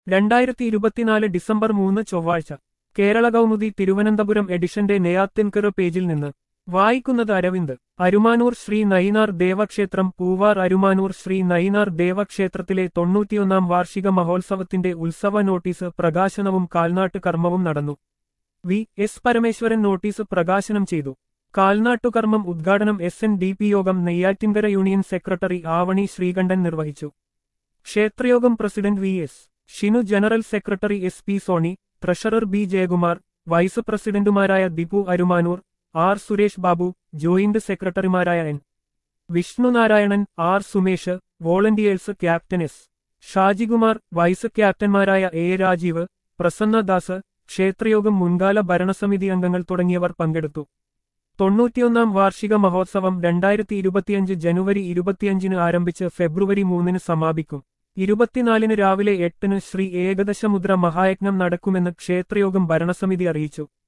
2024 December 3 ചൊവ്വാഴ്ച കേരള കൗമുദി തിരുവനന്തപുരം എഡിഷന്റെ നെയ്യാത്തിൻകർ പേജിൽ നിന്ന് വായിക്കുന്നത് അരവിന്ദ്. അരുമാനൂർ ശ്രീ നയിനാർ ദേവക്ഷേത്രം പൂവാർ. അരുമാനൂർ ശ്രീ നയിനാർ ദേവക്ഷേത്രത്തിലെ 91 വാർഷിക മഹോത്സവത്തിന്റെ ഉത്സവ നോട്ടീസ് പ്രകാശനവും കാൽനാട്ട് കർമ്മവും നടന്നു. വി എസ് പരമേശ്വരൻ നോട്ടീസ് പ്രകാശനം ചെയ്തു. കാൽനാട്ടുകർമ്മം ഉദ്ഘാടനം SNDP യോഗം നെയ്യാറ്റിൻകര യൂണിയൻ സെക്രട്ടറി ആവണി ശ്രീകണ്ഠൻ നിർവഹിച്ചു. ക്ഷേത്രയോഗം president V S Shinu, general secretary SP Soni, treasurer B Jayakumar, vice പ്രസിഡന്റുമാരായ ദിപു അരുമാനൂർ, R സുരേഷ് ബാബു, ജോയിന്റ് സെക്രട്ടറിമാരായ N Vishnunarayanan, R Sumesh, volunteers captain S Shajikumar, vice ക്യാപ്റ്റന്മാരായ A രാജീവ്, പ്രസന്നദാസ്, ക്ഷേത്രയോഗം മുൻകാല ഭരണസമിതി അംഗങ്ങൾ തുടങ്ങിയവർ പങ്കെടുത്തു. 91 വാർഷിക മഹോത്സവം 2025 ജനുവരി 25 ആരംഭിച്ച് ഫെബ്രുവരി 3 സമാപിക്കും. 24 രാവിലെ 8 ശ്രീ ഏകദശമുദ്ര മഹായജ്ഞം നടക്കുമെന്ന് ക്ഷേത്രയോഗം ഭരണസമിതി അറിയിച്ചു.